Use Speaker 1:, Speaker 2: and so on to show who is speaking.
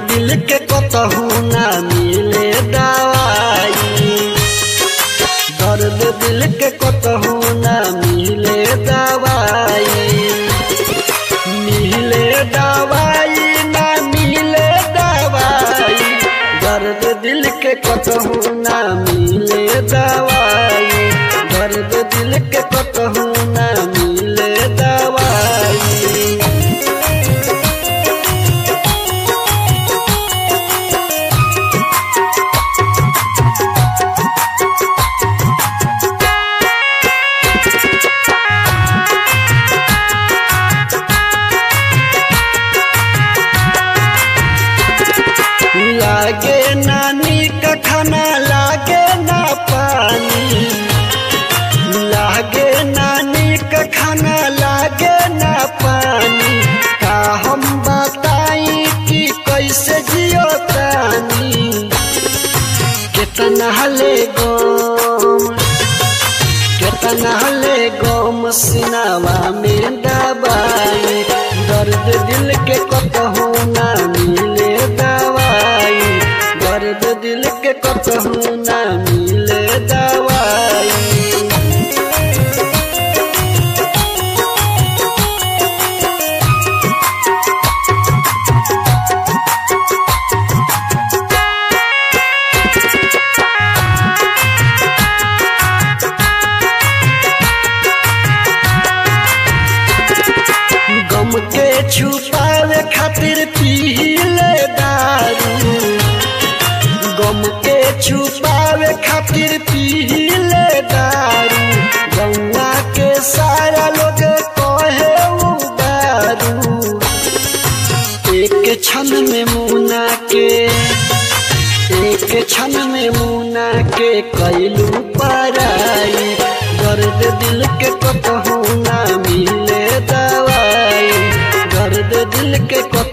Speaker 1: दिल के कतहू ना मिले दवाई, दर्द दिल के कतहू ना मिले दवाई, मिले दवाई ना मिले दवाई, दर्द दिल के कतहू ना मिले दवाई, दर्द दिल के कतहू ना मिले दवाई। लागे नानी का खाना लागे ना पानी, लागे नानी का खाना लागे ना पानी, का हम बताई कि कैसे जियो तानी, कितना ले गम, कितना ले गम सिनावा में दबाई, दर्द दिल के कतहू ना मिले दवाई, दर्द दिल के कतहू ना मिले दवाई। गम के छुपावे खातिर पीले दारू, गम के छुपावे खातिर पीले दारू, गौवा के सारा लोग कहे उ दारू, एक क्षण में मुना के, एक क्षण में मुना के कैलू पराई, दर्द दिल के कतहू ना मिले दवाई, दर्द दिल के